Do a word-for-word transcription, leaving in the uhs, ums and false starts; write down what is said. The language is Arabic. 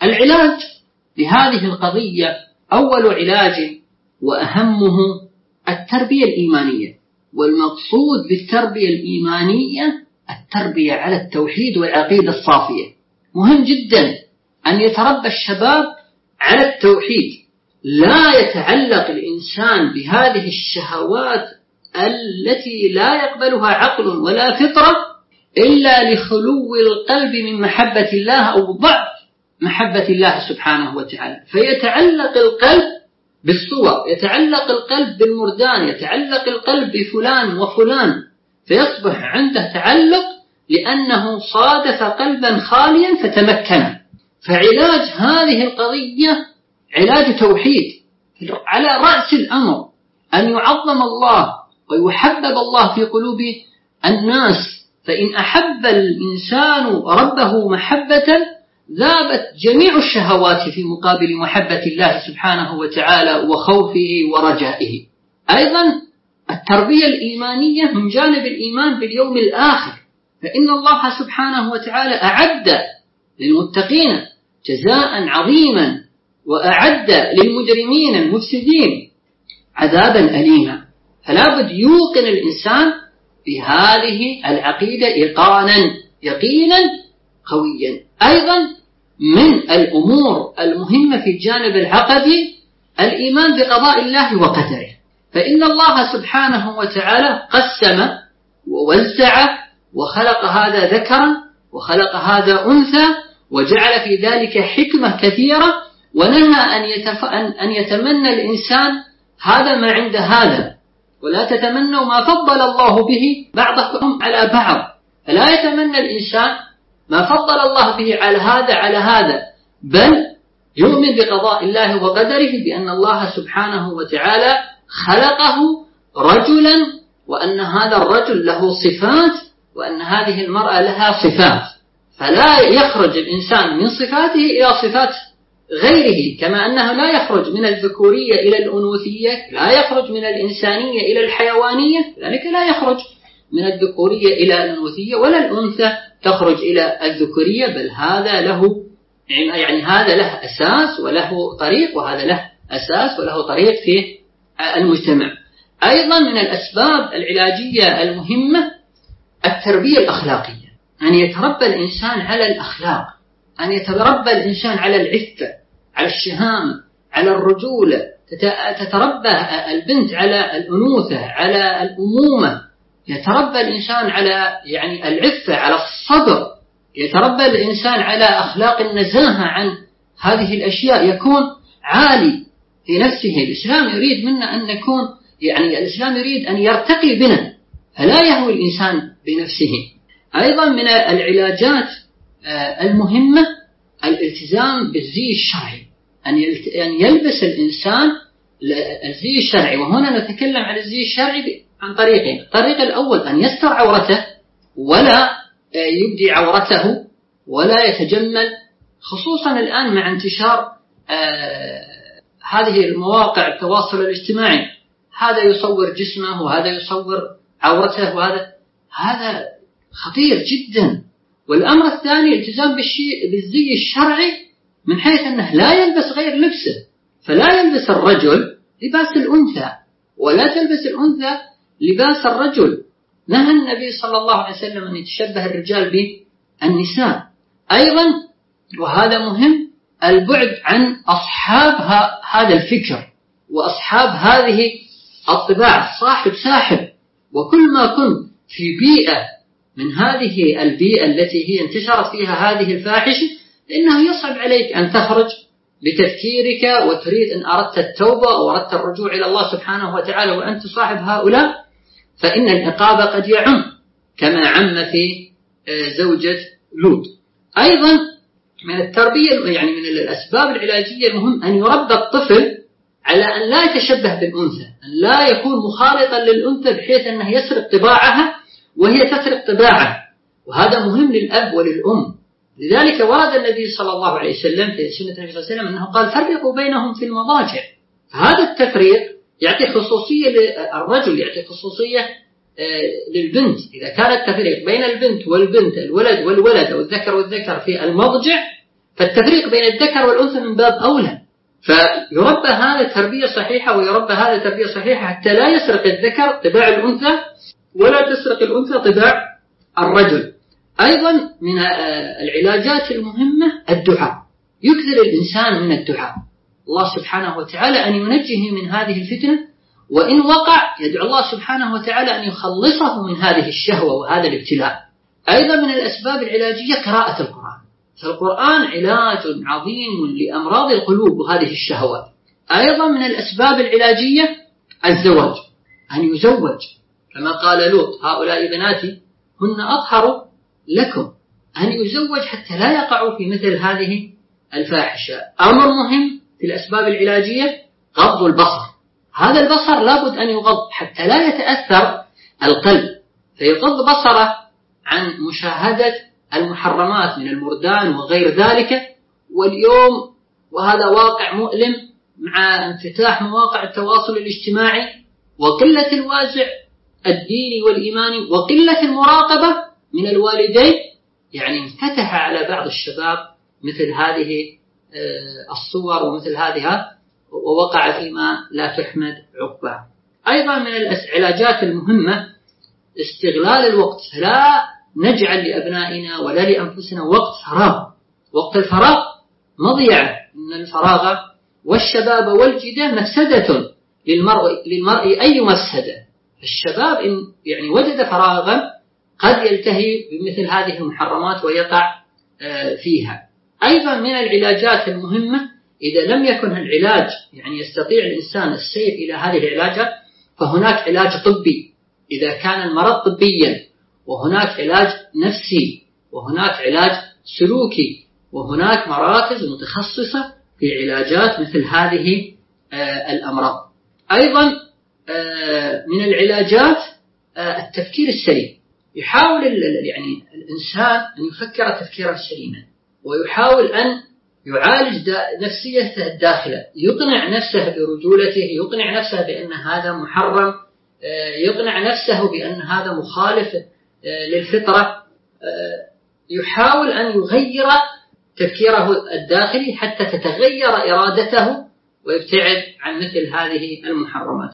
العلاج لهذه القضية أول علاج وأهمه التربية الإيمانية، والمقصود بالتربية الإيمانية التربية على التوحيد والعقيدة الصافية. مهم جدا أن يتربى الشباب على التوحيد، لا يتعلق الإنسان بهذه الشهوات التي لا يقبلها عقل ولا فطرة إلا لخلو القلب من محبة الله أو ضعف محبة الله سبحانه وتعالى، فيتعلق القلب بالصور، يتعلق القلب بالمردان، يتعلق القلب بفلان وفلان، فيصبح عنده تعلق لأنه صادف قلبا خاليا فتمكن. فعلاج هذه القضية علاج توحيد، على رأس الأمر أن يعظم الله ويحبب الله في قلوب الناس، فإن أحب الإنسان ربه محبة ذابت جميع الشهوات في مقابل محبة الله سبحانه وتعالى وخوفه ورجائه. أيضا التربية الإيمانية من جانب الإيمان باليوم الآخر، فإن الله سبحانه وتعالى أعد للمتقين جزاء عظيما وأعد للمجرمين المفسدين عذابا أليما. فلا بد يوقن الإنسان بهذه العقيدة إيقانا يقينا قويا. أيضا من الأمور المهمة في الجانب العقدي الإيمان بقضاء الله وقدره، فإن الله سبحانه وتعالى قسم ووزع وخلق هذا ذكرا وخلق هذا أنثى وجعل في ذلك حكمة كثيرة، ونهى أن, يتف... أن يتمنى الإنسان هذا ما عند هذا، ولا تتمنوا ما فضل الله به بعضكم على بعض. فلا يتمنى الإنسان ما فضل الله به على هذا على هذا، بل يؤمن بقضاء الله وقدره، بأن الله سبحانه وتعالى خلقه رجلا، وأن هذا الرجل له صفات، وأن هذه المرأة لها صفات، فلا يخرج الإنسان من صفاته إلى صفات غيره، كما أنه لا يخرج من الذكورية إلى الأنوثية، لا يخرج من الإنسانية إلى الحيوانية، ذلك لا يخرج من الذكورية إلى الأنوثية، ولا الأنثى تخرج إلى الذكورية، بل هذا له يعني هذا له أساس وله طريق، وهذا له أساس وله طريق في المجتمع. أيضا من الأسباب العلاجية المهمة التربية الأخلاقية، أن يتربى الإنسان على الأخلاق، أن يتربى الإنسان على العفة، على الشهامة، على الرجولة، تتربى البنت على الأنوثة، على الأمومة، يتربى الإنسان على يعني العفة، على الصبر، يتربى الإنسان على أخلاق النزاهة عن هذه الأشياء، يكون عالي في نفسه. الإسلام يريد منا أن نكون يعني الإسلام يريد أن يرتقي بنا، فلا يهوي الإنسان بنفسه. أيضا من العلاجات المهمة الالتزام بالزي الشرعي، أن يلبس الإنسان الزي الشرعي. وهنا نتكلم عن الزي الشرعي عن طريقين: الطريق الأول أن يستر عورته ولا يبدي عورته ولا يتجمل، خصوصا الآن مع انتشار هذه المواقع التواصل الاجتماعي، هذا يصور جسمه وهذا يصور عورته، وهذا هذا خطير جدا. والأمر الثاني التزام بالزي الشرعي من حيث أنه لا يلبس غير لبسه، فلا يلبس الرجل لباس الأنثى ولا تلبس الأنثى لباس الرجل. نهى النبي صلى الله عليه وسلم أن يتشبه الرجال بالنساء. أيضا وهذا مهم البعد عن أصحاب هذا الفكر وأصحاب هذه الطباع، صاحب ساحب. وكل ما كنت في بيئة من هذه البيئة التي هي انتشرت فيها هذه الفاحشة، إنه يصعب عليك أن تخرج بتفكيرك وتريد أن أردت التوبة أو أردت الرجوع إلى الله سبحانه وتعالى وأنت صاحب هؤلاء، فإن العقاب قد يعم كما عم في زوجة لوط. أيضا من التربية يعني من الأسباب العلاجية المهم أن يربى الطفل على أن لا يتشبه بالأنثى، أن لا يكون مخالطا للأنثى بحيث أنه يسرق طباعها وهي تسرق طباعه، وهذا مهم للأب وللأم. لذلك ورد النبي صلى الله عليه وسلم في سنة النبي صلى الله عليه وسلم أنه قال: فرقوا بينهم في المضاجع. فهذا التفريق يعطي خصوصية للرجل، يعطي خصوصية للبنت. إذا كان التفريق بين البنت والبنت، الولد والولد أو الذكر والذكر في المضجع، فالتفريق بين الذكر والأنثى من باب أولى، فيربى هذا تربية صحيحة ويربى هذا تربية صحيحة حتى لا يسرق الذكر طباع الأنثى ولا تسرق الأنثى طباع الرجل. أيضا من العلاجات المهمة الدعاء، يكثر الإنسان من الدعاء الله سبحانه وتعالى أن ينجيه من هذه الفتنة، وإن وقع يدعو الله سبحانه وتعالى أن يخلصه من هذه الشهوة وهذا الابتلاء. أيضا من الأسباب العلاجية قراءة القرآن، فالقرآن علاج عظيم لأمراض القلوب وهذه الشهوات. أيضا من الأسباب العلاجية الزواج، أن يزوج كما قال لوط هؤلاء بناتي هن أطهر لكم، أن يزوج حتى لا يقعوا في مثل هذه الفاحشة. أمر مهم في الأسباب العلاجية غض البصر، هذا البصر لابد أن يغض حتى لا يتأثر القلب، فيغض بصره عن مشاهدة المحرمات من المردان وغير ذلك. واليوم وهذا واقع مؤلم مع انفتاح مواقع التواصل الاجتماعي وقلة الوازع الديني والإيماني وقلة المراقبة من الوالدين، يعني انفتح على بعض الشباب مثل هذه الصور ومثل هذه ووقع فيما لا تحمد عقباه. أيضا من العلاجات المهمة استغلال الوقت، لا نجعل لأبنائنا ولا لأنفسنا وقت فراغ، وقت الفراغ مضيعة، إن الفراغ والشباب والجدة مفسدة للمرء, للمرء أي مفسدة. الشباب إن يعني وجد فراغا قد يلتهي بمثل هذه المحرمات ويقع فيها. أيضا من العلاجات المهمة إذا لم يكن العلاج يعني يستطيع الإنسان السير إلى هذه العلاجات فهناك علاج طبي إذا كان المرض طبيا، وهناك علاج نفسي، وهناك علاج سلوكي، وهناك مراكز متخصصة في علاجات مثل هذه الأمراض. أيضا من العلاجات التفكير السليم، يحاول يعني الإنسان أن يفكر تفكيرا سليما ويحاول أن يعالج نفسيته الداخلة، يقنع نفسه برجولته، يقنع نفسه بأن هذا محرم، يقنع نفسه بأن هذا مخالف للفطرة، يحاول أن يغير تفكيره الداخلي حتى تتغير إرادته ويبتعد عن مثل هذه المحرمات.